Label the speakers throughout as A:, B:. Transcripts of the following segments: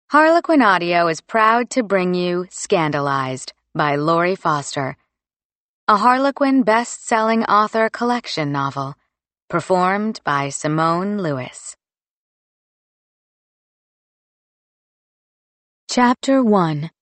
A: Harlequin Audio is proud to bring you Scandalized by Lori Foster, a Harlequin best-selling author collection novel, performed by Simone Lewis. Chapter 1.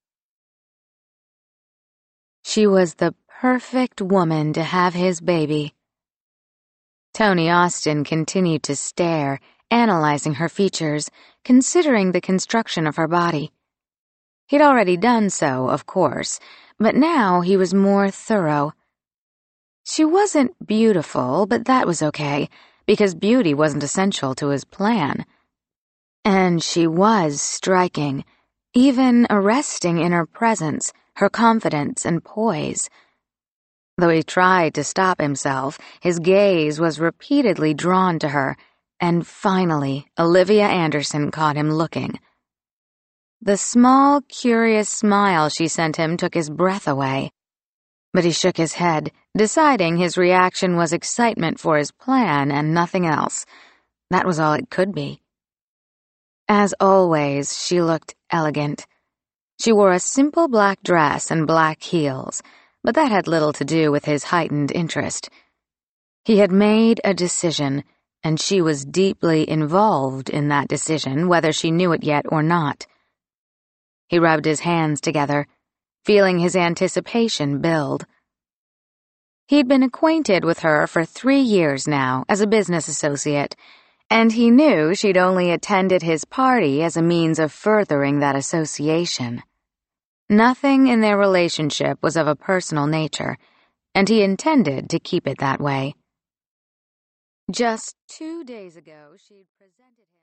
A: She was the perfect woman to have his baby. Tony Austin continued to stare, analyzing her features, considering the construction of her body. He'd already done so, of course, but now he was more thorough. She wasn't beautiful, but that was okay, because beauty wasn't essential to his plan. And she was striking, even arresting in her presence, her confidence and poise. Though he tried to stop himself, his gaze was repeatedly drawn to her, and finally Olivia Anderson caught him looking. The small, curious smile she sent him took his breath away, but he shook his head, deciding his reaction was excitement for his plan and nothing else. That was all it could be. As always, she looked elegant. She wore a simple black dress and black heels, but that had little to do with his heightened interest. He had made a decision, and she was deeply involved in that decision, whether she knew it yet or not. He rubbed his hands together, feeling his anticipation build. He'd been acquainted with her for 3 years now as a business associate, and he knew she'd only attended his party as a means of furthering that association. Nothing in their relationship was of a personal nature, and he intended to keep it that way. Just 2 days ago, she'd presented him